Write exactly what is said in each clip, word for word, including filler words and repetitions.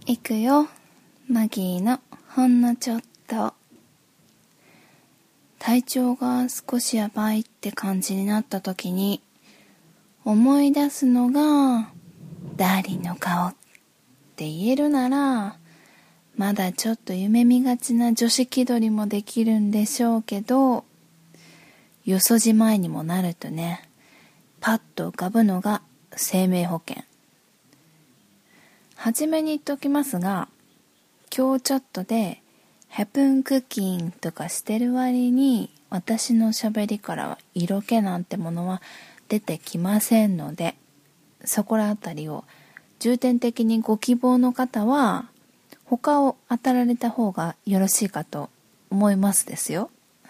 いくよ、マギーのほんのちょっと。体調が少しやばいって感じになった時に思い出すのがダーリンの顔って言えるなら、まだちょっと夢見がちな女子気取りもできるんでしょうけど、よそじ前にもなるとね、パッと浮かぶのが生命保険。はじめに言っておきますが、今日ちょっとでヘプンクッキンとかしてる割に私の喋りからは色気なんてものは出てきませんので、そこらあたりを重点的にご希望の方は他を当たられた方がよろしいかと思いますですよ。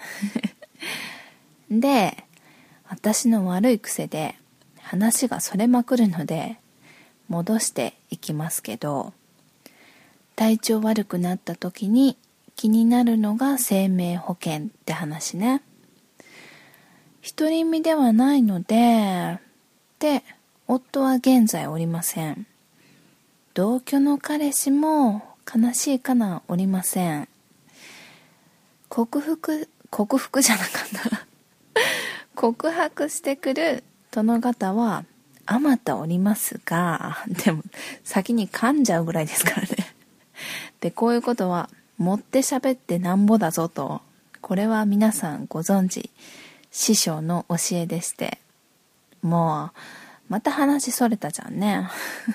で、私の悪い癖で話がそれまくるので戻していきますけど、体調悪くなった時に気になるのが生命保険って話ね。独り身ではないので、で、夫は現在おりません。同居の彼氏も悲しいかなおりません。克服、克服じゃなかった告白してくる殿方はあまたおりますが、でも先に噛んじゃうぐらいですからね。で、こういうことは持って喋ってなんぼだぞと、これは皆さんご存知、師匠の教えでして、もうまた話それたじゃんね。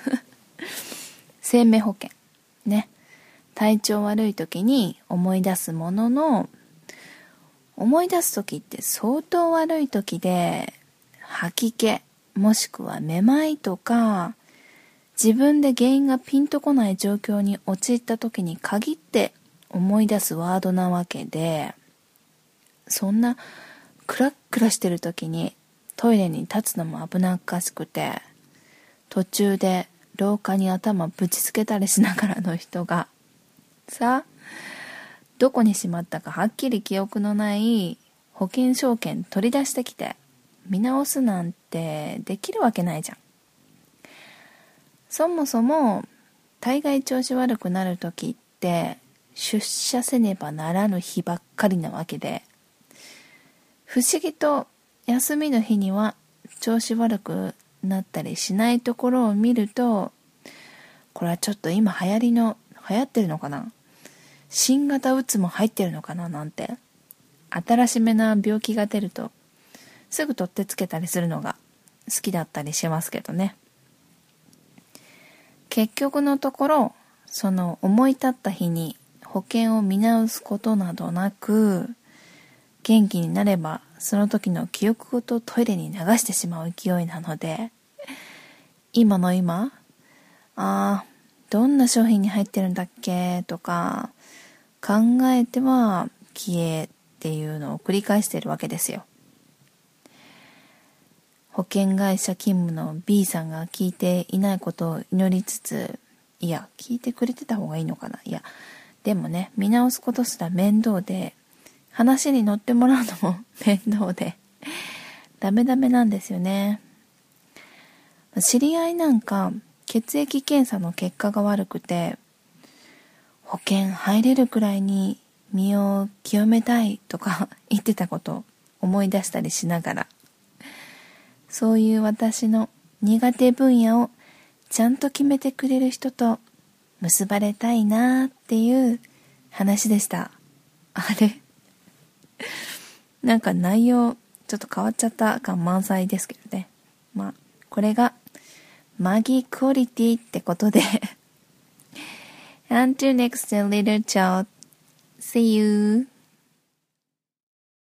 生命保険ね、体調悪い時に思い出すものの、思い出す時って相当悪い時で、吐き気もしくはめまいとか、自分で原因がピンとこない状況に陥った時に限って思い出すワードなわけで、そんなクラックラしてる時にトイレに立つのも危なっかしくて、途中で廊下に頭ぶちつけたりしながらの人がさ、どこにしまったかはっきり記憶のない保険証券取り出してきて見直すなんてできるわけないじゃん。そもそも大概調子悪くなる時って出社せねばならぬ日ばっかりなわけで、不思議と休みの日には調子悪くなったりしないところを見ると、これはちょっと今流行りの流行ってるのかな、新型うつも入ってるのかななんて、新しめな病気が出るとすぐ取ってつけたりするのが好きだったりしますけどね。結局のところ、その思い立った日に保険を見直すことなどなく、元気になればその時の記憶ごとトイレに流してしまう勢いなので、今の今、あーどんな商品に入ってるんだっけとか考えては消えっていうのを繰り返しているわけですよ。保険会社勤務の B さんが聞いていないことを祈りつつ、いや聞いてくれてた方がいいのかな、いやでもね、見直すことすら面倒で、話に乗ってもらうのも面倒でダメダメなんですよね。知り合いなんか血液検査の結果が悪くて、保険入れるくらいに身を清めたいとか言ってたことを思い出したりしながら、そういう私の苦手分野をちゃんと決めてくれる人と結ばれたいなっていう話でした。あれなんか内容ちょっと変わっちゃった感満載ですけどね。まあこれがマギークオリティってことでUntil next little child, see you.